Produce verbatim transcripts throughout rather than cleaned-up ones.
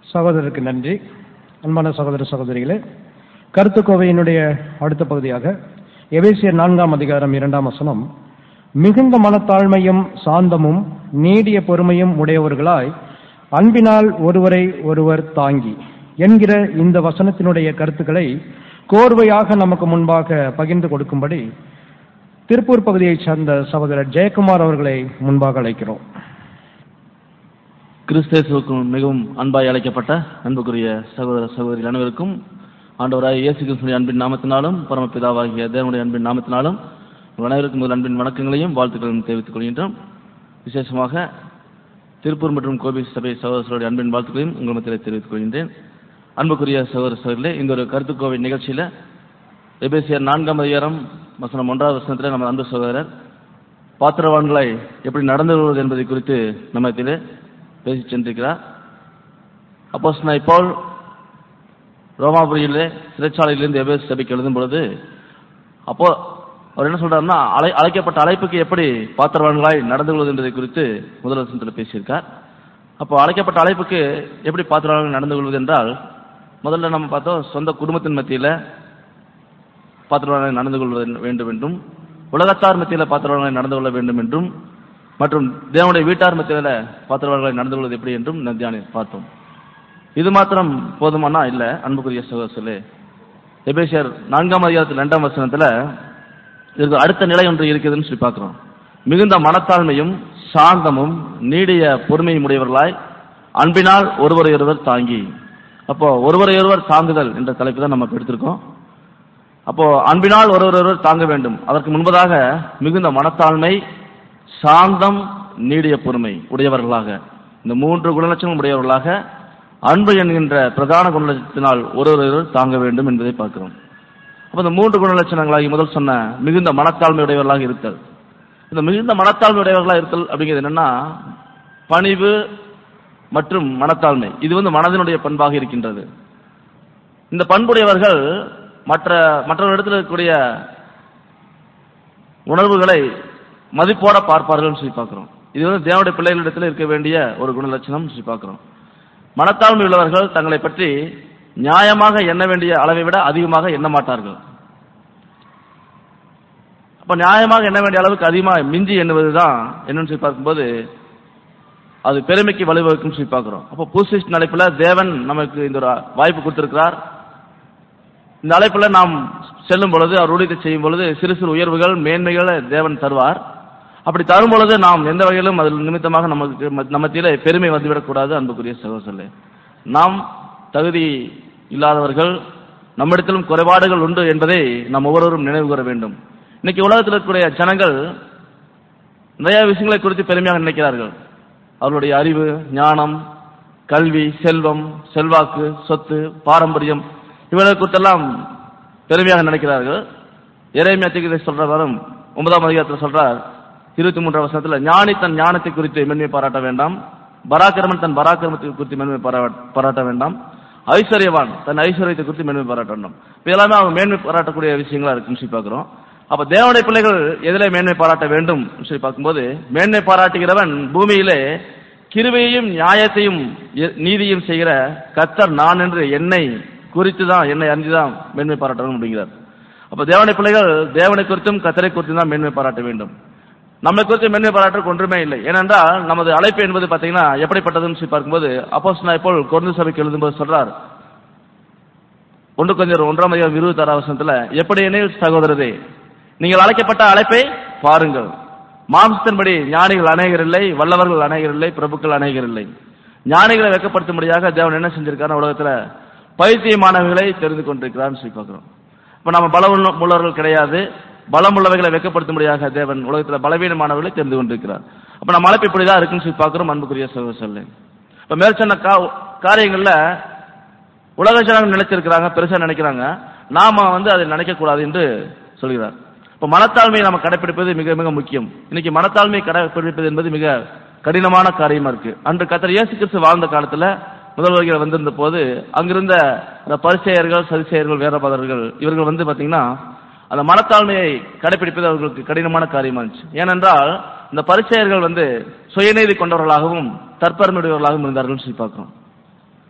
சகோதரருக்கு நன்றி. அன்பான சகோதர சகோதரிகளே, கருத்துக்கோவையினுடைய அடுத்த பகுதியாக எபேசியர் நான்காம் அதிகாரம் இரண்டாம் வசனம், மிகுந்த மனத்தாழ்மையும் சாந்தமும் நீடிய பொறுமையும் உடையவர்களாய் அன்பினால் ஒருவரை ஒருவர் தாங்கி என்கிற இந்த வசனத்தினுடைய கருத்துக்களை கோர்வையாக நமக்கு முன்பாக பகிர்ந்து கொடுக்கும்படி திருப்பூர் பகுதியைச் சேர்ந்த சகோதரர் ஜெயக்குமார் அவர்களை முன்பாக அழைக்கிறோம். கிறிஸ்தேசுக்கும் மிகவும் அன்பாய் அழைக்கப்பட்ட அன்புக்குரிய சகோதர சகோதரிகள் அனைவருக்கும் ஆண்டவராய் இயேசு கிறிஸ்துவின் அன்பின் நாமத்தினாலும் பரமபிதாவாகிய தேவனுடைய அன்பின் நாமத்தினாலும் அனைவருக்கும் முதல் அன்பின் வணக்கங்களையும் வாழ்த்துக்களையும் தெரிவித்துக் கொள்கின்றோம். விசேஷமாக திருப்பூர் மற்றும் கோபி சபை சகோதரர்களுடைய அன்பின் வாழ்த்துக்களையும் உங்கள் மத்தியிலே தெரிவித்துக் கொள்கின்றேன். அன்புக்குரிய சகோதர சகோதரிகளே, இந்த ஒரு கருத்துக்கோவை நிகழ்ச்சியில எபேசியர் நான்காம் அதிகாரம் வசனம் ஒன்றாவது வசனத்தில் நம்ம அன்பு சகோதரர் பாத்திரவான்களை எப்படி நடந்து கொள்வது என்பதை குறித்து நம்மத்திலே பேசி சென்றிருக்கிறார். அப்போஸ்தலனாகிய பவுல் ரோமாபுரியிலே சிறைச்சாலையிலிருந்து எபேசு சபைக்கு எழுதும் பொழுது அப்போ அவர் என்ன சொல்றாருன்னா, அழை அழைக்கப்பட்ட அழைப்புக்கு எப்படி பாத்திரவான்களாய் நடந்து கொள்வது என்பதை குறித்து முதல் வசனத்தில் பேசியிருக்கார். அப்போ அழைக்கப்பட்ட அழைப்புக்கு எப்படி பாத்திரவான்கள் நடந்து கொள்வது என்றால், முதல்ல நம்ம பார்த்தோம், சொந்த குடும்பத்தின் மத்தியில் பாத்திரவான்களை நடந்து கொள்வது வேண்டும் என்றும், உலகத்தார் மத்தியில் பாத்திரவான்களை நடந்து கொள்ள வேண்டும் என்றும், மற்றும் தேவனுடைய வீட்டார் மத்தியில் பாத்திரவான்களை நடந்து கொள்வது எப்படி என்றும் தியானி பார்த்தோம். இது மாத்திரம் போதுமானா இல்ல. அன்புக்குரிய சகோதரர்களே, எபேசியர் நான்காம் அதிகாரத்தில் இரண்டாம் வசனத்துல இதுக்கு அடுத்த நிலை ஒன்று இருக்குதுன்னு சொல்லி பார்க்கிறோம். மிகுந்த மனத்தாழ்மையும் சாந்தமும் நீடிய பொறுமையும் உடையவர்களாய் அன்பினால் ஒருவரை ஒருவர் தாங்கி. அப்போ ஒருவரை ஒருவர் தாங்குதல் என்ற தலைப்பு தான் நம்ம எடுத்திருக்கோம். அப்போ அன்பினால் ஒருவர் ஒருவர் தாங்க வேண்டும். அதற்கு முன்பதாக மிகுந்த மனத்தாழ்மை, சாந்தம், நீடிய பொறுமை உடையவர்களாக, இந்த மூன்று குணலட்சணம் உடையவர்களாக அன்பு என்கின்ற பிரதான குணலட்சத்தினால் ஒருவர் தாங்க வேண்டும் என்பதை பார்க்கிறோம். அப்ப இந்த மூன்று குணலட்சணங்களாகி முதல் சொன்ன மிகுந்த மனத்தாழ்மை உடையவர்களாக இருத்தல். இந்த மிகுந்த மனத்தாழ்மை உடையவர்களாக இருத்தல் அப்படிங்கிறது என்னன்னா, பணிவு மற்றும் மனத்தாழ்மை. இது வந்து மனதினுடைய பண்பாக இருக்கின்றது. இந்த பண்புடையவர்கள் மற்ற மற்றவர்களிடத்தில் இருக்கக்கூடிய உணர்வுகளை மதிப்போட பார்ப்பார்கள் சொல்லி பார்க்கிறோம். இது வந்து தேவனுடைய பிள்ளைகளிடத்தில் இருக்க வேண்டிய ஒரு குணலட்சணம் சொல்லி பார்க்கிறோம். மனத்தாழ்மை உள்ளவர்கள் தங்களை பற்றி நியாயமாக எண்ண வேண்டிய அளவை விட அதிகமாக எண்ண மாட்டார்கள். அப்ப நியாயமாக எண்ண வேண்டிய அளவுக்கு அதிகமாக மிஞ்சி எண்ணுவதுதான் என்னன்னு சொல்லி பார்க்கும்போது அது பெருமைக்கு வழிவகுக்கும் சொல்லி பார்க்கிறோம். அப்போ பூசிஸ்ட் அழைப்புல தேவன் நமக்கு இந்த ஒரு வாய்ப்பு கொடுத்திருக்கிறார். இந்த அழைப்புல நாம் செல்லும் பொழுது, அவர் ஊழியத்தை செய்யும் பொழுது சிறு சிறு உயர்வுகள் மேன்மைகளை தேவன் தருவார். அப்படி தரும் பொழுது நாம் எந்த வகையிலும் அதில் நிமித்தமாக நமக்கு நம்மத்திலே பெருமை வந்துவிடக்கூடாது. அன்புக்குரிய சகோதரர்களே, நாம் தகுதி இல்லாதவர்கள், நம்மிடத்திலும் குறைபாடுகள் உண்டு என்பதை நாம் ஒவ்வொருவரும் நினைவு கூற வேண்டும். இன்னைக்கு உலகத்தில் இருக்கக்கூடிய ஜனங்கள் நிறைய விஷயங்களை குறித்து பெருமையாக நினைக்கிறார்கள். அவர்களுடைய அறிவு, ஞானம், கல்வி, செல்வம், செல்வாக்கு, சொத்து, பாரம்பரியம் இவர்களை குறித்தெல்லாம் பெருமையாக நினைக்கிறார்கள். எரேமியா தீர்க்கதரிசி சொல்றவரும் ஒன்பதாம் அதிகாரத்தில் சொல்றார், இருபத்தி மூன்றாம் வசனத்தில், ஞானி தன் ஞானத்தை குறித்து மேன்மை பாராட்ட வேண்டாம், பராக்கிரமன் தன் பராக்கிரமத்தை குறித்து மேன்மை பாராட்ட வேண்டாம், ஐஸ்வர்யவான் தன் ஐஸ்வர்யத்தை குறித்து மேன்மை பாராட்ட வேண்டும். இதெல்லாமே அவங்க மேன்மை பாராட்டக்கூடிய விஷயங்களா இருக்குன்னு சொல்லி பார்க்கிறோம். அப்ப தேவனுடைய பிள்ளைகள் எதிலே மேன்மை பாராட்ட வேண்டும் சொல்லி பார்க்கும்போது, மேன்மை பாராட்டுகிறவன் பூமியிலே கிருபையையும் நியாயத்தையும் நீதியும் செய்கிற கர்த்தர் நான் என்று என்னை குறித்து தான், என்னை அறிந்துதான் மேன்மை பாராட்ட முடிகிறார். அப்ப தேவனுடைய பிள்ளைகள் தேவனை குறித்தும் கர்த்தரை குறித்தும் தான் மேன்மை பாராட்ட வேண்டும். நம்மை குறித்து மேன்மை பாராட்டுக்கு ஒன்றுமே இல்லை. ஏனென்றால் நமது அழைப்பு என்பது பார்த்தீங்கன்னா எப்படிப்பட்டதுன்னு சொல்லி பார்க்கும்போது, அப்போஸ்தலனாகிய பவுல் கொரிந்து சபைக்கு எழுதும்போது சொல்றார், ஒன்று கொஞ்சம் ஒன்றாம் அதிகாரம் இருபத்தி ஆறாம் வசனத்துல, எப்படி எனில் சகோதரரே, நீங்கள் அழைக்கப்பட்ட அழைப்பை பாருங்கள். மாம்சத்தின்படி ஞானிகள் அநேகர் இல்லை, வல்லவர்கள் அநேகர் இல்லை, பிரபுக்கள் அநேகர் இல்லை. ஞானிகளை வெட்கப்படுத்தும்படியாக தேவன் என்ன செஞ்சிருக்காரு, உலகத்துல பைத்தியமானவர்களை தெரிந்து கொண்டிருக்கிறார் சொல்லி பார்க்கிறோம். இப்ப நம்ம பல உள்ளவர்கள் கிடையாது, பலம் உள்ளவைகளை வெட்கப்படுத்தும்படியாக தேவன் உலகத்துல பலவீனமானவர்களை தெரிந்து கொண்டிருக்கிறார். அப்ப நம்ம அழைப்பு இப்படிதான் இருக்குன்னு சொல்லி பார்க்கிறோம். அன்புக்குரிய சகோதரர்களே, இப்ப மேற்சொன்ன காரியங்கள்ல உலக ஜனங்கள் நினைச்சிருக்கிறாங்க, பெருசா நினைக்கிறாங்க. நாம வந்து அதை நினைக்க கூடாது என்று சொல்கிறார். இப்ப மனத்தாழ்மையை நம்ம கடைபிடிப்பது மிக மிக முக்கியம். இன்னைக்கு மனத்தாழ்மையை கடைபிடிப்பது என்பது மிக கடினமான காரியமா இருக்கு. அன்று கர்த்தர் இயேசு கிறிஸ்து வாழ்ந்த காலத்துல முதல்வர்கள் வந்திருந்த போது அங்கிருந்த அந்த பரிசேயர்கள், சதுசேயர்கள், வேதபாரகர்கள் இவர்கள் வந்து பாத்தீங்கன்னா அந்த மனத்தாழ்மையை கடைபிடிப்பது அவர்களுக்கு கடினமான காரியமா இருந்துச்சு. ஏனென்றால் இந்த பரிசேயர்கள் வந்து சுயநீதி கொண்டவர்களாகவும் தற்பெருமையுடையவர்களாகவும் இருந்தார்கள் சொல்லி பார்க்கிறோம்.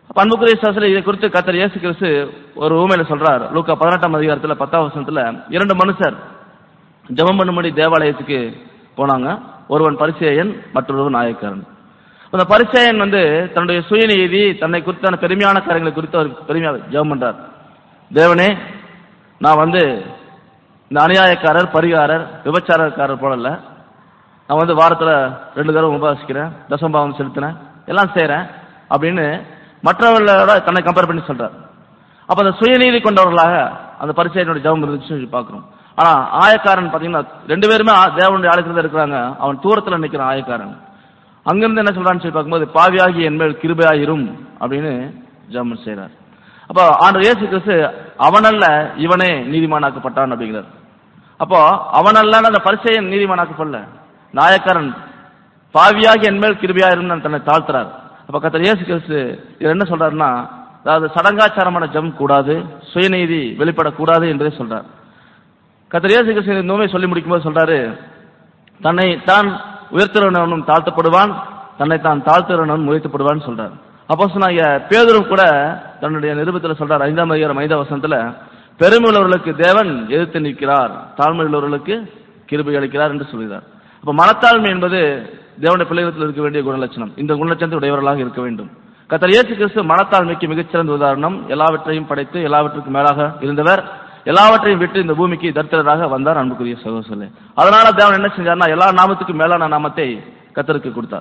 அன்புக்குரிய சகோதரர்களே, இதை குறித்து கர்த்தர் இயேசு கிறிஸ்து ஒரு ஊமையில சொல்றார். லூக்கா பதினெட்டாம் அதிகாரத்துல பத்தாம் வசனத்துல இரண்டு மனுஷர் ஜெபம் பண்ணும்படி தேவாலயத்துக்கு போனாங்க. ஒருவன் பரிசேயன், மற்றொருவன் ஆயக்காரன். அந்த பரிசேயன் வந்து தன்னுடைய சுயநீதி, தன்னை குறித்தான பெருமையான காரியங்களை குறித்து அவர் பெருமையாக ஜெபம் பண்றார். தேவனே, நான் வந்து இந்த அநியாயக்காரர், பரிகாரர், விபச்சாரக்காரர் போல இல்ல. நான் வந்து வாரத்துல ரெண்டு தடவை உபவாசிக்கிறேன், தசம்பாவம் செலுத்தினேன், எல்லாம் செய்யறேன் அப்படின்னு மற்றவர்களோட தன்னை கம்பேர் பண்ணி சொல்றார். அப்ப அந்த சுயநீதி கொண்டவர்களாக அந்த பரிசேயனுடைய ஜெபம் இருந்துச்சு பார்க்கிறோம். ஆனா ஆயக்காரன் பாத்தீங்கன்னா ரெண்டு பேருமே தேவனுடைய ஆலயத்துல இருக்கிறாங்க. அவன் தூரத்துல நிக்கிறான் ஆயக்காரன். அங்கிருந்து என்ன சொல்றான்னு சொல்லி பார்க்கும்போது, பாவியாகி என்மேல் கிருபையாயிரும் அப்படின்னு ஜெபம் செய்யறார். அப்போ ஆண்டவர் இயேசு கிறிஸ்து அவனல்ல இவனே நீதிமானாக்கப்பட்டான் அப்படிங்கிறார். அப்போ அவனல்ல அந்த பரிசேயன் நீதிமானாக்கப்படல, நாயக்காரன் பாவியாகி என்மேல் கிருபையாயிரும் தன்னை தாழ்த்துறார். அப்ப கர்த்தர் இயேசு கிறிஸ்து இது என்ன சொல்றாருன்னா, அதாவது சடங்காச்சாரமான ஜெபம் கூடாது, சுயநீதி வெளிப்படக்கூடாது என்பதை சொல்றார். கர்த்தர் இயேசு கிறிஸ்து இந்த நோயை சொல்லி முடிக்கும்போது சொல்றாரு, தன்னை தான் உயர்த்துறவனும் தாழ்த்தப்படுவான், தன்னை தான் தாழ்த்துறவனும் உயர்த்தப்படுவான்னு சொல்றார். அப்போஸ்தலனாகிய பேதுரு கூட தன்னுடைய நிருபத்துல சொல்றார், ஐந்தாம் அதிகாரம் ஐந்தாம் வசனத்துல, பெருமை உள்ளவர்களுக்கு தேவன் எதிர்த்து நிற்கிறார், தாழ்மை உள்ளவர்களுக்கு கிருபை அளிக்கிறார் என்று சொல்கிறார். அப்ப மனத்தாழ்மை என்பது தேவனுடைய பிள்ளைகளிடத்தில் இருக்க வேண்டிய குணலட்சணம். இந்த குணலட்சணத்தை உடையவர்களாக இருக்க வேண்டும். கர்த்தர் இயேசு கிறிஸ்து மனத்தாழ்மைக்கு மிகச்சிறந்த உதாரணம். எல்லாவற்றையும் படைத்து எல்லாவற்றுக்கும் மேலாக இருந்தவர், எல்லாவற்றையும் விட்டு இந்த பூமிக்கு தரித்திரராக வந்தார். அன்புக்குரிய சகோதரர்களே, அதனால தேவன் என்ன செஞ்சார்னா, எல்லா நாமத்துக்கும் மேலான நாமத்தை கர்த்தருக்கு கொடுத்தார்.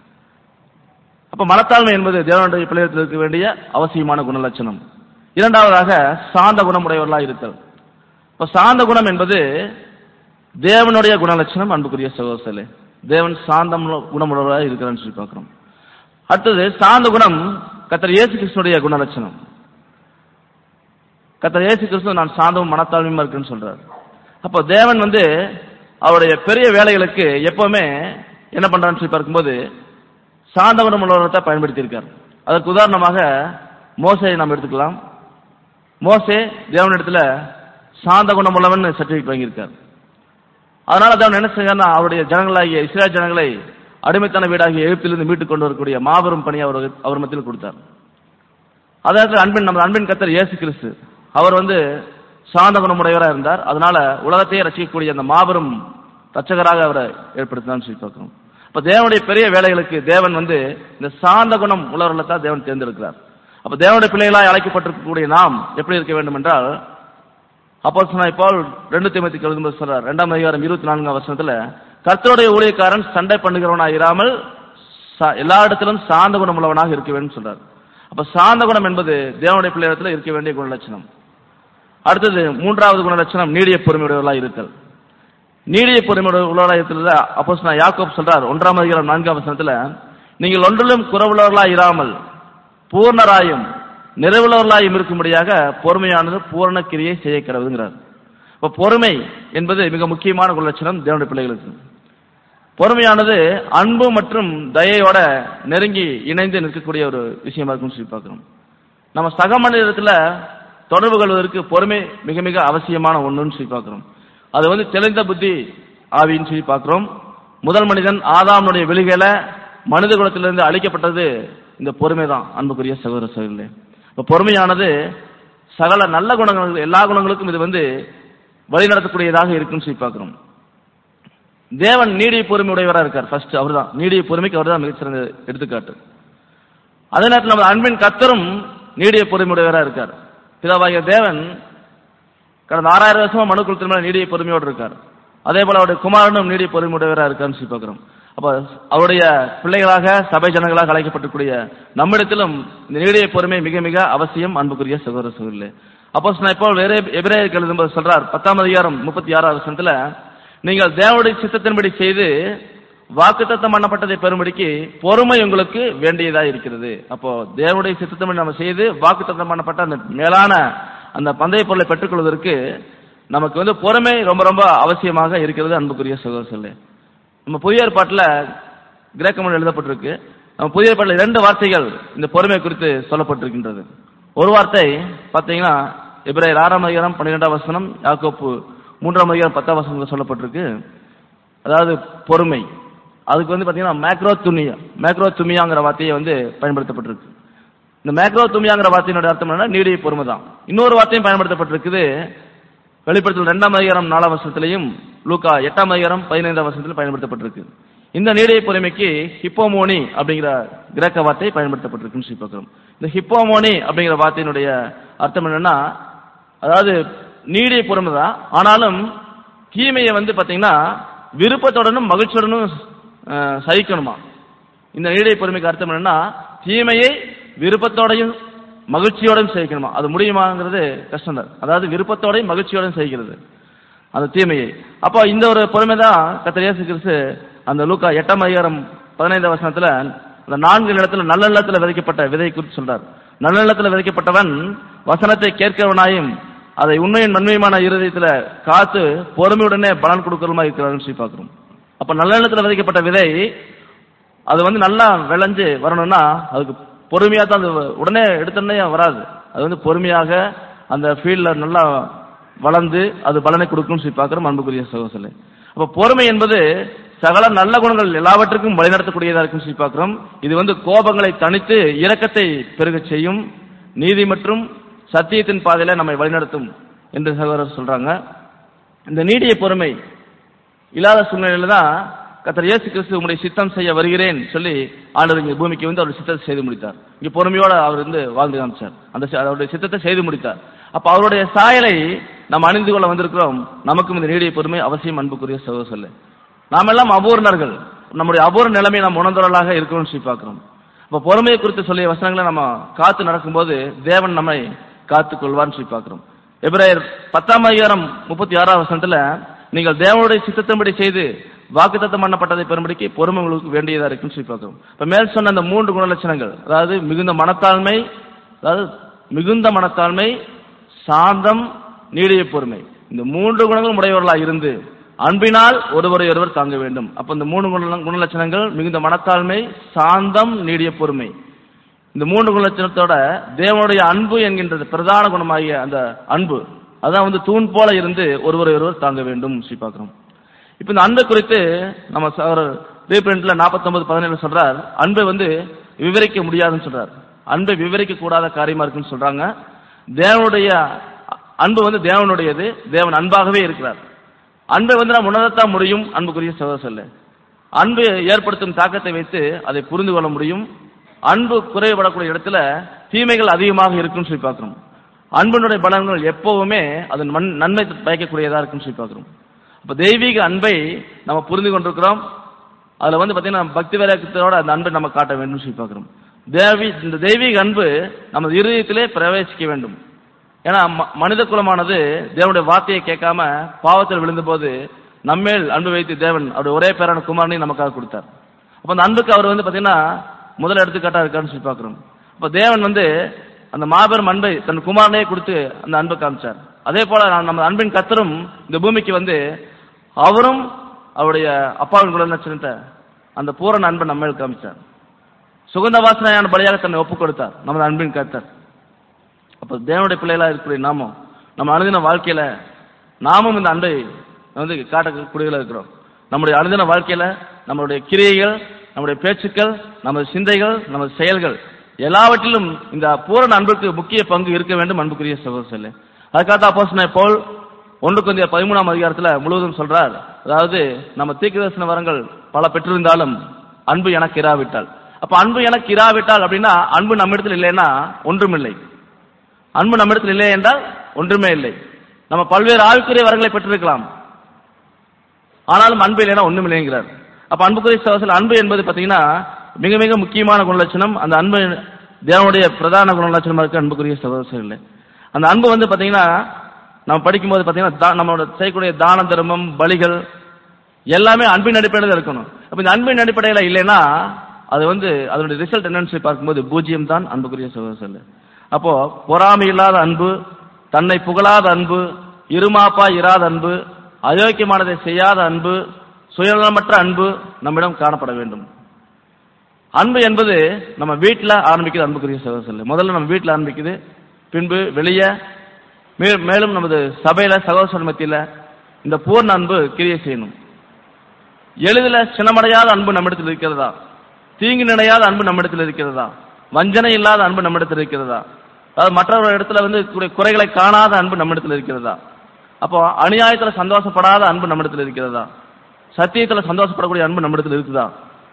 அப்ப மனத்தாழ்மை என்பது தேவனுடைய பிள்ளைகளிடத்தில் இருக்க வேண்டிய அவசியமான குணலட்சணம். இரண்டாவதாக சாந்த குணமுடையவர்களாக இருத்தல். இப்ப சாந்த குணம் என்பது தேவனுடைய குணலட்சணம். அன்புக்குரிய சகோதரர்களே, தேவன் சாந்தம் குணமுடையவராக இருக்கிறான்னு சொல்லி பார்க்கிறோம். அடுத்தது சாந்த குணம் கர்த்தர் இயேசு கிறிஸ்துடைய குணலட்சணம். கர்த்தர் இயேசு கிறிஸ்து நான் சாந்தமும் மனத்தாழ்மையுமா இருக்குன்னு சொல்றார். அப்போ தேவன் வந்து அவருடைய பெரிய வேலைகளுக்கு எப்பவுமே என்ன பண்றான்னு சொல்லி பார்க்கும்போது சாந்த குணம் உள்ளவர்களை பயன்படுத்தி இருக்கார். அதற்கு உதாரணமாக மோசேயை நாம் எடுத்துக்கலாம். மோசே தேவனிடத்துல சாந்த குணம் உள்ளவன் சர்டிபிகேட் வாங்கியிருக்கார். அதனால தேவன் என்ன செஞ்சார்னா, அவருடைய ஜனங்களாகிய இஸ்ரேல் ஜனங்களை அடிமைத்தன வீடாகிய எகிப்திலிருந்து மீட்டுக் கொண்டு வரக்கூடிய மாபெரும் பணியை அவர் அவர் மத்தியில் கொடுத்தார். அதே நேரத்தில் அன்பின் நம்ம அன்பின் கர்த்தர் இயேசு கிறிஸ்து அவர் வந்து சாந்த குணமுடையவராக இருந்தார். அதனால உலகத்தையே ரசிக்கக்கூடிய அந்த மாபெரும் ரட்சகராக அவரை ஏற்படுத்தினான்னு சொல்லி பார்க்கிறோம். அப்ப தேவனுடைய பெரிய வேலைகளுக்கு தேவன் வந்து இந்த சாந்த குணம் உள்ளவர்களை தான் தேவன் தேர்ந்தெடுக்கிறார். அப்ப தேவனுடைய பிள்ளைகளாய் அழைக்கப்பட்டிருக்கக்கூடிய நாம் எப்படி இருக்க வேண்டும் என்றால், அப்போஸ்தலனாகிய பவுல் ரெண்டு தீமோத்தேயுக்கு எழுதும்போது சொல்றார், இரண்டாம் அதிகாரம் இருபத்தி நான்காம் வசனத்துல, கர்த்தருடைய ஊழியக்காரன் சண்டை பண்ணுகிறவனாக இராமல் எல்லா இடத்திலும் சாந்த குணம் உள்ளவனாக இருக்க வேண்டும் சொல்றார். அப்ப சாந்த குணம் என்பது தேவனுடைய பிள்ளைகளிடத்தில் இருக்க வேண்டிய குணலட்சணம். அடுத்தது மூன்றாவது குணலட்சணம் நீடிய பொறுமையுடையவர்களாக இருத்தல். நீடிய பொறுமையுடைய உள்ளவர்களாக இருக்கிறது அப்போஸ்தலனாகிய யாக்கோபு சொல்றார் ஒன்றாம் அதிகாரம் நான்காம் வசனத்துல, நீங்கள் ஒன்றிலும் குறைவுள்ளவர்களாக இராமல் பூர்ணராயும் நிறைவுள்ளவர்களாயும் இருக்கும்படியாக பொறுமையானது பூரண கிரியை செய்ய கிடவுங்கிறார். இப்ப பொறுமை என்பது மிக முக்கியமான குணலட்சணம் தேவனுடைய பிள்ளைகளுக்கு. பொறுமையானது அன்பு மற்றும் தயையோட நெருங்கி இணைந்து நிற்கக்கூடிய ஒரு விஷயமா இருக்குன்னு சொல்லி பார்க்கிறோம். நம்ம சக மனிதத்துல தொடர்பு கொள்வதற்கு பொறுமை மிக மிக அவசியமான ஒண்ணுன்னு சொல்லி பார்க்கிறோம். அது வந்து தெளிந்த புத்தி ஆவின்னு சொல்லி பார்க்கிறோம். முதல் மனிதன் ஆதாமுடைய விழுகையில மனித குலத்திலிருந்து அழிக்கப்பட்டது இந்த பொறுமை தான். அன்புக்குரிய சகோதர சகோதரர்களே, இப்ப பொறுமையானது சகல நல்ல குணங்கள் எல்லா குணங்களுக்கும் இது வந்து வழிநடத்தக்கூடியதாக இருக்குன்னு சொல்லி பார்க்கிறோம். தேவன் நீடிய பொறுமை உடையவராக இருக்கார். ஃபர்ஸ்ட் அவர் தான் நீடிய பொறுமைக்கு அவர் தான் மிகச்சிறந்த எடுத்துக்காட்டு. அதே நேரத்தில் நம்ம அன்பின் கர்த்தரும் நீடிய பொறுமை உடையவராக இருக்கார். பிதாவாகிய தேவன் கடந்த ஆறாயிரம் வருஷமா மனு குலத்தின் மேல நீடிய பொறுமையோடு இருக்கார். அதே போல அவருடைய குமாரனும் நீடிய பொறுமை உடையவராக இருக்காருன்னு சொல்லி பார்க்கிறோம். அப்ப அவருடைய பிள்ளைகளாக சபை ஜனங்களாக அழைக்கப்பட்டிருக்கூடிய நம்மிடத்திலும் இந்த நீடிய பொறுமை மிக மிக அவசியம். அன்புக்குரிய சகோதர சகோதரிகளே, அப்போஸ்தலனாகிய பவுல் வேற எபிரேயருக்கு எழுதும்போது சொல்றார் பத்தாம் அதிகாரம் முப்பத்தி ஆறாவது வசனத்துல, நீங்கள் தேவனுடைய சித்தத்தின்படி செய்து வாக்குத்தத்தம் பண்ணப்பட்டதை பெறும்படிக்கு பொறுமை உங்களுக்கு வேண்டியதா இருக்கிறது. அப்போ தேவனுடைய சித்தத்தின்படி நம்ம செய்து வாக்குத்தத்தம் பண்ணப்பட்ட அந்த மேலான அந்த பந்தய பொருளை பெற்றுக்கொள்வதற்கு நமக்கு வந்து பொறுமை ரொம்ப ரொம்ப அவசியமாக இருக்கிறது. அன்புக்குரிய சகோதரர்களே, நம்ம புதிய ஏற்பாட்டில் கிரேக்க மொழியில் எழுதப்பட்டிருக்கு. நம்ம புதிய ஏற்பாட்டில் இரண்டு வார்த்தைகள் இந்த பொறுமை குறித்து சொல்லப்பட்டிருக்கின்றது. ஒரு வார்த்தை பார்த்தீங்கன்னா எபிரேயர் ஆறாம் அதிகாரம் பன்னிரெண்டாம் வசனம், யாக்கோப்பு மூன்றாம் அதிகாரம் பத்தாம் வசனத்தில் சொல்லப்பட்டிருக்கு. அதாவது பொறுமை, அதுக்கு வந்து பார்த்தீங்கன்னா மேக்ரோ துணியா மேக்ரோ துமியாங்கிற வார்த்தையை வந்து பயன்படுத்தப்பட்டிருக்கு. இந்த மேக்ரோ துமியாங்கிற வார்த்தையினுடைய அர்த்தம் என்ன? நீடிய பொறுமை தான். இன்னொரு வார்த்தையும் பயன்படுத்தப்பட்டிருக்குது. வெளிப்படுத்தல் இரண்டாம் அதிகாரம் நாலாம் வருஷத்திலையும் லூக்கா எட்டாம் அதிகாரம் பதினைந்தாம் வருஷத்திலும் பயன்படுத்தப்பட்டிருக்கு. இந்த நீடிய பொறுமைக்கு ஹிப்போமோனி அப்படிங்கிற கிரேக்க வார்த்தை பயன்படுத்தப்பட்டிருக்குன்னு சொல்லி பார்க்கிறோம். இந்த ஹிப்போமோனி அப்படிங்கிற வார்த்தையினுடைய அர்த்தம் என்னன்னா, அதாவது நீடிய பொறுமை தான், ஆனாலும் தீமையை வந்து பாத்தீங்கன்னா விருப்பத்துடனும் மகிழ்ச்சியுடனும் சகிக்கணுமா. இந்த நீடிய பொறுமைக்கு அர்த்தம் என்னன்னா, தீமையை விருப்பத்தோடையும் மகிழ்ச்சியோடையும் சகிக்கணுமா. அது முடியுமாங்கிறது கஷ்டம் தான். அதாவது விருப்பத்தோடையும் மகிழ்ச்சியோடையும் சகிக்கிறது அந்த தீமையை. அப்போ இந்த ஒரு பொறுமை தான் கர்த்தர் இயேசு கிறிஸ்து அந்த லூக்கா எட்டாம் அதிகாரம் பதினைந்தாம் வசனத்துல அந்த நான்கு நிலத்துல நல்ல நிலத்துல விதைக்கப்பட்ட விதை குறித்து சொல்றார். நல்ல நிலத்துல விதைக்கப்பட்டவன் வசனத்தை கேட்கிறவனாயும் அதை உண்மையின் நன்மையுமான இருதயத்துல காத்து பொறுமையுடனே பலன் கொடுக்கிறவமா இருக்கிறாருன்னு சொல்லி பார்க்கிறோம். அப்ப நல்ல நிலத்துல விதைக்கப்பட்ட விதை அது வந்து நல்லா விளைஞ்சு வரணும்னா அதுக்கு பொறுமையா தான், அது உடனே எடுத்தோடனே வராது. அது வந்து பொறுமையாக அந்த ஃபீல்ட்ல நல்லா வளர்ந்து அது பலனை கொடுக்கும்னு சொல்லி பார்க்கிறோம் அன்புக்குரிய சகோதரர்களே. அப்ப பொறுமை என்பது சகல நல்ல குணங்கள் எல்லாவற்றுக்கும் வழிநடத்தக்கூடியதா இருக்குன்னு சொல்லி பார்க்கிறோம். இது வந்து கோபங்களை தணித்து இரக்கத்தை பெருக செய்யும், நீதி மற்றும் சத்தியத்தின் பாதையில நம்மை வழிநடத்தும் என்று சகோதரர் சொல்றாங்க. இந்த நீடிய பொறுமை இல்லாத சூழ்நிலையில தான் கர்த்தர் இயேசு கிறிஸ்து உம்முடைய சித்தம் செய்ய வருகிறேன் சொல்லி ஆண்டவர் இங்க பூமிக்கு வந்து அவருடைய சித்தத்தை செய்து முடித்தார். இங்க பொறுமையோட அவர் வந்து வாழ்ந்து காமிச்சார், அந்த அவருடைய சித்தத்தை செய்து முடித்தார். அப்ப அவருடைய சாயலை நாம் அணிந்து கொள்ள வந்திருக்கிறோம். நமக்கும் இந்த நீடிய பொறுமை அவசியம் அன்புக்குரிய சகோதரர்களே. நாம் எல்லாம் அபூர்ணர்கள், நம்முடைய அபூர்ண நிலைமை நாம் உணர்ந்தவர்களாக இருக்கணும்னு சொல்லி பார்க்கிறோம். அப்ப பொறுமையை குறித்து சொல்லிய வசனங்களை நம்ம காத்து நடக்கும்போது தேவன் நம்மை காத்துக் கொள்வார்னு சொல்லி பார்க்கிறோம். எபிரேயர் பத்தாம் அதிகாரம் முப்பத்தி ஆறாம் வசனத்துல நீங்கள் தேவனுடைய சித்தத்தின்படி செய்து வாக்குத்தத்தம் பண்ணப்பட்டதை பெறும்படிக்கு பொறுமை உங்களுக்கு வேண்டியதா இருக்குன்னு சொல்லி பார்க்கிறோம். இப்ப மேல் சொன்ன அந்த மூன்று குணலட்சணங்கள், அதாவது மிகுந்த மனத்தாழ்மை, அதாவது மிகுந்த மனத்தாழ்மை, சாந்தம், நீடிய பொறுமை, இந்த மூன்று குணங்களும் உடையவர்களா இருந்து அன்பினால் ஒருவரை ஒருவர் தாங்க வேண்டும். அப்ப இந்த மூணு குணலட்சணங்கள் மிகுந்த மனத்தாழ்மை, சாந்தம், நீடிய பொறுமை, இந்த மூன்று குணலட்சணத்தோட தேவனுடைய அன்பு என்கின்றது பிரதான குணமாகிய அந்த அன்பு, அதான் வந்து தூண் போல இருந்து ஒருவரை ஒருவர் தாங்க வேண்டும் சொல்லி பார்க்கிறோம். இப்ப இந்த அன்பை குறித்து நம்ம ரீபிரிண்ட்ல நாற்பத்தி ஒன்பது பதினேழு சொல்றார், அன்பை வந்து விவரிக்க முடியாதுன்னு சொல்றார். அன்பை விவரிக்க கூடாத காரியமா இருக்குன்னு சொல்றாங்க. தேவனுடைய அன்பு வந்து தேவனுடையது, தேவன் அன்பாகவே இருக்கிறார். அன்பை வந்து நாம் உணரத்தான் முடியும் அன்புக்குரிய சகோதரர்களே. அன்பு ஏற்படுத்தும் தாக்கத்தை வைத்து அதை புரிந்து கொள்ள முடியும். அன்பு குறைபடக்கூடிய இடத்துல தீமைகள் அதிகமாக இருக்குன்னு சொல்லி பார்க்கிறோம். அன்பினுடைய பலன்கள் எப்பவுமே அது நன்மை பயக்கக்கூடியதா இருக்குன்னு சொல்லி பார்க்கிறோம். அப்ப தெய்வீக அன்பை நம்ம புரிந்து கொண்டிருக்கிறோம். அதுல வந்து பாத்தீங்கன்னா பக்தி விளக்கத்தோட அந்த அன்பை நம்ம காட்ட வேண்டும் சொல்லி பார்க்கிறோம். தேவி இந்த தெய்வீக அன்பு நமது இருதயத்திலே பிரவேசிக்க வேண்டும். ஏன்னா மனித குலமானது தேவனுடைய வார்த்தையை கேட்காம பாவத்தில் விழுந்த போது நம்மேல் அன்பு வைத்து தேவன் அவருடைய ஒரே பேரான குமாரனையும் நமக்காக கொடுத்தார். அப்ப அந்த அன்புக்கு அவர் வந்து பாத்தீங்கன்னா முதல் எடுத்துக்காட்டா இருக்காருன்னு சொல்லி பார்க்கிறோம். அப்ப தேவன் வந்து அந்த மாபெரும் அன்பை தன் குமாரனையே கொடுத்து அந்த அன்பை காமிச்சார். அதே போல நம்ம அன்பின் கர்த்தரும் இந்த பூமிக்கு வந்து அவரும் அவருடைய அப்பாவின் குணலட்சணத்தை அந்த பூரண அன்பை நம்ம மேல் காமிச்சார். சுகந்த வாசனையான பலியாக தன்னை ஒப்புக் கொடுத்தார் நமது அன்பின் கர்த்தர். அப்ப தேவனுடைய பிள்ளைகளா இருக்கிற நாமும் நம்ம அனுதின வாழ்க்கையில நாமும் இந்த அன்பை வந்து காட்டக்கூடியவர்களா இருக்கிறோம். நம்முடைய அனுதின வாழ்க்கையில நம்மளுடைய கிரியைகள், நம்முடைய பேச்சுக்கள், நமது சிந்தைகள், நமது செயல்கள் எல்லாவற்றிலும் இந்த பூரண அன்புக்கு முக்கிய பங்கு இருக்க வேண்டும் அன்புக்குரிய சகோதரர்களே. அதுக்காக அப்போஸ்தலனாகிய பவுல் ஒன்று கொரிந்தியர் பதிமூணாம் அதிகாரத்துல முழுவதும் சொல்றார், அதாவது நம்ம தீர்க்கதரிசன வரங்கள் பல பெற்றிருந்தாலும் அன்பு எனக்கு இராவிட்டால். அப்ப அன்பு எனக்கு இராவிட்டால் அப்படின்னா அன்பு நம்மிடத்தில் இல்லைன்னா ஒன்றும் இல்லை. அன்பு நம்மிடத்தில் இல்லை என்றால் ஒன்றுமே இல்லை. நம்ம பல்வேறு ஆவிக்குரிய வரங்களை பெற்றிருக்கலாம், ஆனாலும் அன்பு இல்லைன்னா ஒன்றும் இல்லைங்கிறார். அப்ப அன்புக்குரிய சகோதரர்களே, அன்பு என்பது பாத்தீங்கன்னா மிக மிக முக்கியமான குணலட்சணம். அந்த அன்பு தேவனுடைய பிரதான குணலட்சணமா இருக்கு அன்புக்குரிய சகோதரர்களே. அந்த அன்பு வந்து பாத்தீங்கன்னா நம்ம படிக்கும்போது பாத்தீங்கன்னா நம்மளோட செய்யக்கூடிய தான தர்மம், பலிகள் எல்லாமே அன்பின் அடிப்படையில் இருக்கணும். அப்ப இந்த அன்பின் அடிப்படையில் இல்லைன்னா அது வந்து அதனுடைய ரிசல்ட் என்னன்னு சொல்லி பார்க்கும்போது பூஜ்ஜியம் தான் அன்புக்குரிய சகோதரர்களே. அப்போ பொறாமை இல்லாத அன்பு, தன்னை புகழாத அன்பு, இருமாப்பா இராத அன்பு, அயோக்கியமானதை செய்யாத அன்பு, சுயநலமற்ற அன்பு நம்மிடம் காணப்பட வேண்டும். அன்பு என்பது நம்ம வீட்டில் ஆரம்பிக்குது அன்புக்குரிய சகோதரர்களே. முதல்ல நம்ம வீட்டில் ஆரம்பிக்குது, பின்பு வெளியே, மேலும் நமது சபையில சகோதர மத்தியில இந்த பூர்ண அன்பு கிரியை செய்யணும். எளிதில் சினமடையாத அன்பு நம்மிடத்தில் இருக்கிறதா? தீங்கு நினையாத அன்பு நம்மிடத்தில் இருக்கிறதா? வஞ்சனை இல்லாத அன்பு நம்மிடத்தில் இருக்கிறதா? அதாவது மற்றவர்கள் இடத்துல வந்து குறைகளை காணாத அன்பு நம்மிடத்தில் இருக்கிறதா? அப்போ அநியாயத்துல சந்தோஷப்படாத அன்பு நம்மிடத்தில் இருக்கிறதா? சத்தியத்துல சந்தோஷப்படக்கூடிய அன்பு நம்மிடத்தில் இருக்குதா?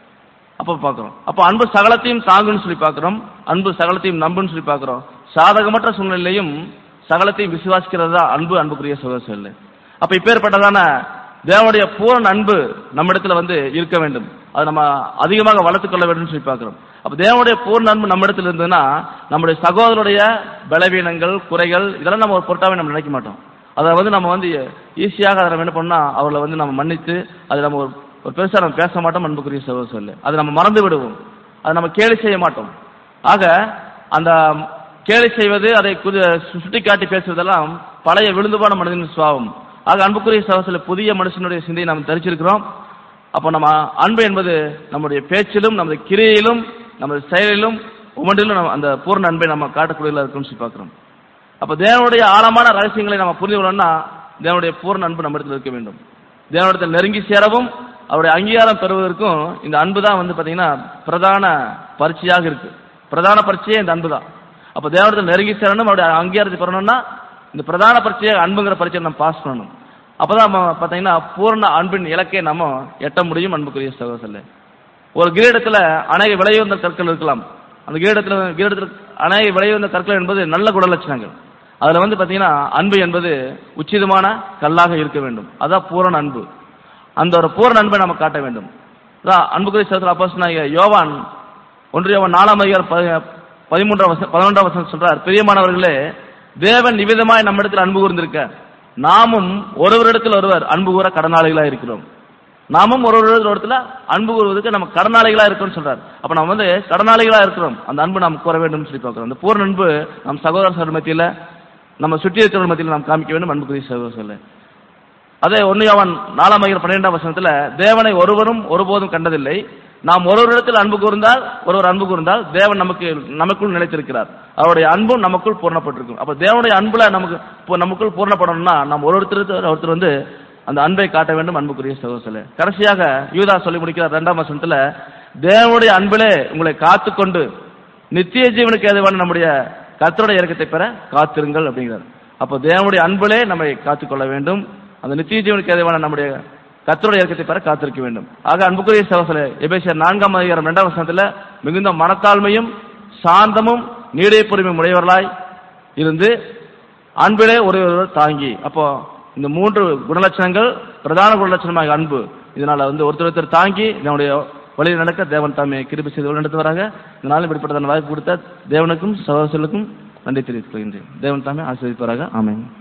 அப்ப பாக்குறோம். அப்போ அன்பு சகலத்தையும் தாங்குன்னு சொல்லி பாக்குறோம், அன்பு சகலத்தையும் நம்புன்னு சொல்லி பாக்குறோம். சாதகமற்ற சூழ்நிலையிலையும் சகலத்தையும் விசுவாசிக்கிறதா அன்பு, அன்புக்குரிய சகோதரர்களே. அப்ப இப்பேற்பட்டதான தேவனுடைய பூரண அன்பு நம்மிடத்துல வந்து இருக்க வேண்டும். அதை நம்ம அதிகமாக வளர்த்துக் கொள்ள வேண்டும் சொல்லி பார்க்கிறோம். அப்ப தேவனுடைய பூர்ண அன்பு நம்மிடத்தில் இருந்ததுன்னா நம்முடைய சகோதரருடைய பலவீனங்கள், குறைகள் இதெல்லாம் நம்ம ஒரு பொருட்டாவே நம்ம நினைக்க மாட்டோம். அதை வந்து நம்ம வந்து ஈஸியாக அதை நம்ம என்ன பண்ணா அவளை வந்து நம்ம மன்னித்து அதை நம்ம ஒரு ஒரு பெருசா நம்ம பேச மாட்டோம். அன்புக்குரிய சகோதரர்களே, அதை நம்ம மறந்து விடுவோம், அதை நம்ம கேலி செய்ய மாட்டோம். ஆக அந்த கேலி செய்வது, அதை சுட்டி காட்டி பேசுவதெல்லாம் பழைய விழுந்துபான மனிதனின் சுபாவம். ஆக அன்புக்குரிய சகோதரர்களே, புதிய மனுஷனுடைய சிந்தையை நாம் தரிச்சிருக்கிறோம். அப்போ நம்ம அன்பு என்பது நம்முடைய பேச்சிலும் நமது கிரியையிலும் நமது செயலிலும் ஒவ்வொன்றிலும் நம்ம அந்த பூர்ண அன்பை நம்ம காட்டக்கூடியதாக இருக்குன்னு சொல்லி பார்க்கிறோம். அப்போ தேவனுடைய ஆழமான ரகசியங்களை நம்ம புரிந்து கொள்ளணும்னா தேவனுடைய பூர்ண அன்பு நம்ம இடத்துல இருக்க வேண்டும். தேவனிடத்தில் நெருங்கி சேரவும் அவருடைய அங்கீகாரம் பெறுவதற்கும் இந்த அன்பு தான் வந்து பார்த்தீங்கன்னா பிரதான பரீட்சையாக இருக்கு. பிரதான பரீட்சையே இந்த அன்பு தான். அப்போ தேவனிடத்தில் நெருங்கி சேரணும், அவருடைய அங்கீகாரத்தை பெறணும்னா இந்த பிரதான பரீட்சையை அன்புங்கிற பரீட்சையை நம்ம பாஸ் பண்ணணும். அப்பதான் பார்த்தீங்கன்னா பூர்ண அன்பின் இலக்கை நம்ம எட்ட முடியும். அன்புக்குரிய சகோதரர்களே, ஒரு கிரீடத்துல அநேக விளையுந்த கற்கள் இருக்கலாம். அந்த கிரீடத்துல கிரீடத்தில் அநேக விளையுந்த கற்கள் என்பது நல்ல குணலட்சணங்கள். அதுல வந்து பாத்தீங்கன்னா அன்பு என்பது உச்சிதமான கல்லாக இருக்க வேண்டும். அதான் பூரண அன்பு. அந்த ஒரு பூரண அன்பை நம்ம காட்ட வேண்டும். அன்புக்குரிய சகோதரர் அப்போஸ்தலனாகிய யோவான் ஒன்று யோவான் நாலாம் அதிகாரம் பதிமூன்றாம் வசனம் பதினொன்றாம் வசனம் சொல்றார், பிரியமானவர்களே, தேவன் நிவிதமாய் நம்மிடத்தில் அன்பு கூர்ந்திருக்க நாமும் ஒருவரிடத்தில் ஒருவர் அன்பு கூற கடனாளிகளா இருக்கிறோம். நாமும் ஒரு இடத்துல அன்பு கூறுவதற்கு நம்ம கடனாளிகளா இருக்கோம்னு சொல்றாரு. அப்ப நம்ம வந்து கடனாளிகளா இருக்கிறோம், அந்த அன்பு நாம் கூற வேண்டும் சொல்லி பார்க்கிறோம். அந்த பூர்ண அன்பு நம் சகோதர சகோதரர் மத்தியில நம்ம சுற்றி இருக்கிறவர்கள் மத்தியில் நாம் காமிக்க வேண்டும். அன்புக்குரிய சகோதரர்களே, அதே ஒன்னு யோவான் நாலாம் அதிகாரம் பன்னிரெண்டாம் வசனத்துல தேவனை ஒருவரும் ஒருபோதும் கண்டதில்லை, நாம் ஒருவரிடத்தில் அன்பு கூர்ந்தால் ஒருவர் அன்பு கூர்ந்தால் தேவன் நமக்கு நமக்குள் நிலைத்திருக்கிறார், அவருடைய அன்பும் நமக்குள் பூர்ணப்பட்டிருக்கும். அப்ப தேவனுடைய அன்புல நமக்கு நமக்குள் பூர்ணப்படணும்னா நம்ம ஒரு ஒருத்தர் ஒருத்தர் வந்து அந்த அன்பை காட்ட வேண்டும். அன்புக்குரிய சகோதரர்களே, கடைசியாக யூதா சொல்லி முடிக்கிறார் இரண்டாம் வசனத்துல, தேவனுடைய அன்பிலே உங்களை காத்துக்கொண்டு நித்திய ஜீவனுக்கு ஏதுவான நம்முடைய கர்த்தருடைய இரக்கத்தை பெற காத்திருங்கள் அப்படிங்கிறார். அப்போ தேவனுடைய அன்பிலே நம்மை காத்துக்கொள்ள வேண்டும், அந்த நித்திய ஜீவனுக்கு ஏதுவான நம்முடைய கர்த்தருடைய இரக்கத்தை பெற காத்திருக்க வேண்டும். ஆக அன்புக்குரிய சகோதரர்களே, எபேசியர் நான்காம் அதிகாரம் இரண்டாம் வசனத்துல மிகுந்த மனத்தாழ்மையும் சாந்தமும் நீடிய பொறுமையும் உடையவர்களாய் இருந்து அன்பிலே ஒருவர் தாங்கி. அப்போ இந்த மூன்று குணலட்சணங்கள் பிரதான குணலட்சணமாக அன்பு. இதனால வந்து ஒருத்தர் ஒருத்தர் தாங்கி நம்முடைய வழியில் நடக்க தேவன் தாமே கிருபை செய்து நடத்துவாராக. இதனால இப்படிப்பட்ட வாய்ப்பு கொடுத்த தேவனுக்கும் சகோதரர்களுக்கும் நன்றி தெரிவித்துக் கொள்கின்றேன். தேவன் தாமே ஆசீர்வதிப்பாராக. ஆமென்.